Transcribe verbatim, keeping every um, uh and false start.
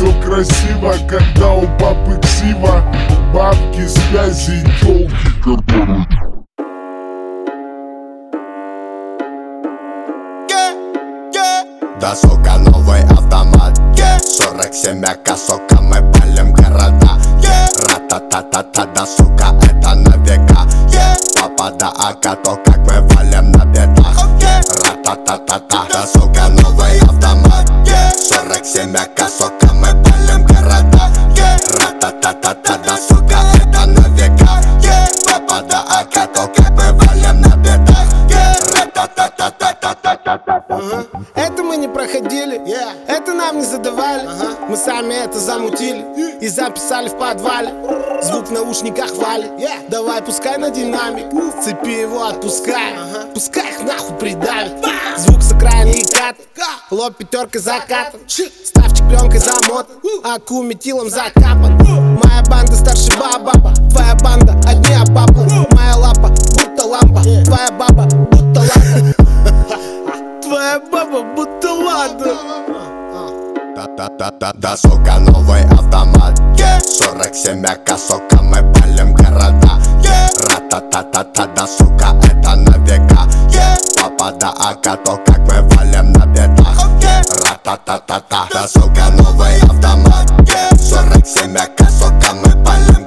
все красиво, когда у папы ксива. Бабки, связи, тёлки, корпоры. Да, сука, новый автомат, yeah. сорок семь ака, сука, мы палим города, yeah. Ра-та-та-та-та, да, сука, это на века, yeah. Папа да ака, то как мы валим на бедах, okay. Ра-та-та-та-та, да, сука, новый автомат, yeah. сорок семь ака, сука, мы палим города, yeah. Ра-та-та-та-та, да, сука, это на века, yeah. Папа да ака, то как мы валим на бедах, yeah. Ра-та-та-та-та-та-та-та-та. Это мы не проходили, yeah. Это нам не задавали, uh-huh. Мы сами это замутили и записали в подвале. Звук в наушниках валит, yeah. Давай пускай на динамик, с цепи его отпускай, uh-huh. Пускай их нахуй придавит, uh-huh. Звук с окраины и кат, uh-huh. Лоб пятеркой закатан, uh-huh. Ставчик пленкой замотан, uh-huh. Аку метилом закапан, uh-huh. Моя банда старше баба, твоя банда одни обапы, uh-huh. Моя лапа будто лампа, yeah. Твоя баба будто лампа. Твоя баба будто ладно. Да-да-да-да, да, сука, новый автомат, yeah. сорок семь ака, сука, мы палим города, yeah. Ра-та-та-та-та, да, сука, это на века, yeah. Папа да ака, то как мы валим на бедах, okay. Ра-та-та-та-та, да, сука, новый автомат, yeah. сорок семь ака, сука, мы палим